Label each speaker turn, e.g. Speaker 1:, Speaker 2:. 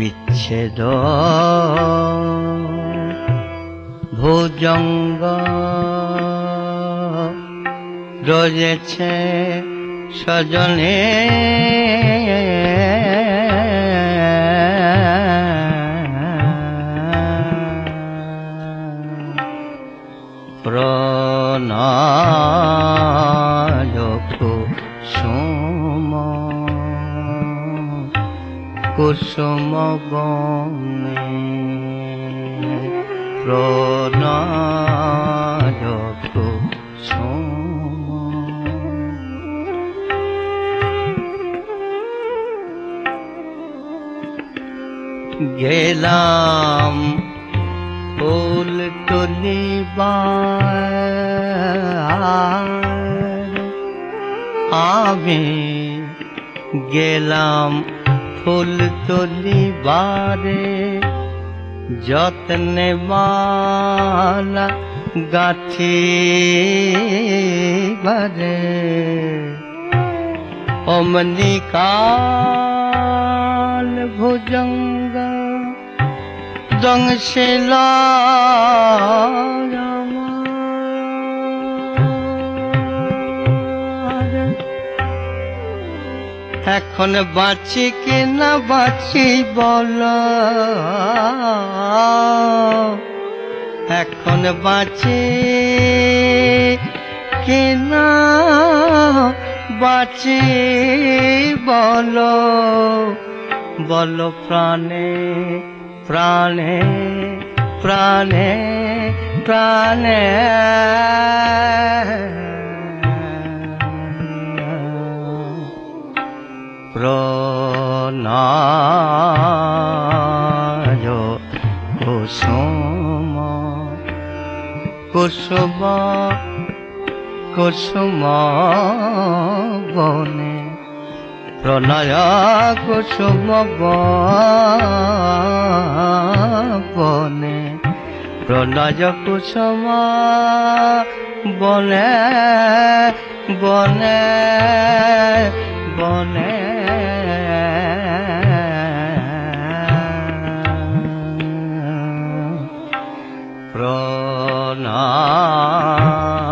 Speaker 1: বিচ্ছেদ ভুজঙ্গ রয়েছে সজনে প্রণয় কুসুম কুসুম বনে প্রণয় কুসুম গেলাম ফুল তুলিবার আমি গেলাম ফুল তুলিবারে যত্নে মালা গাঁথিবারে অমনি কাল ভুজঙ্গ দংশিল এখন বাঁচি কি না বাঁচি বল এখন বাঁচি কি না বাঁচি বল বল প্রাণে প্রাণে প্রাণে প্রাণে প্রণয় কুসুম কুসুম কুসুম বনে প্রণয় কুসুম বনে প্রণয় কুসুম বনে বনে বনে প্রণয়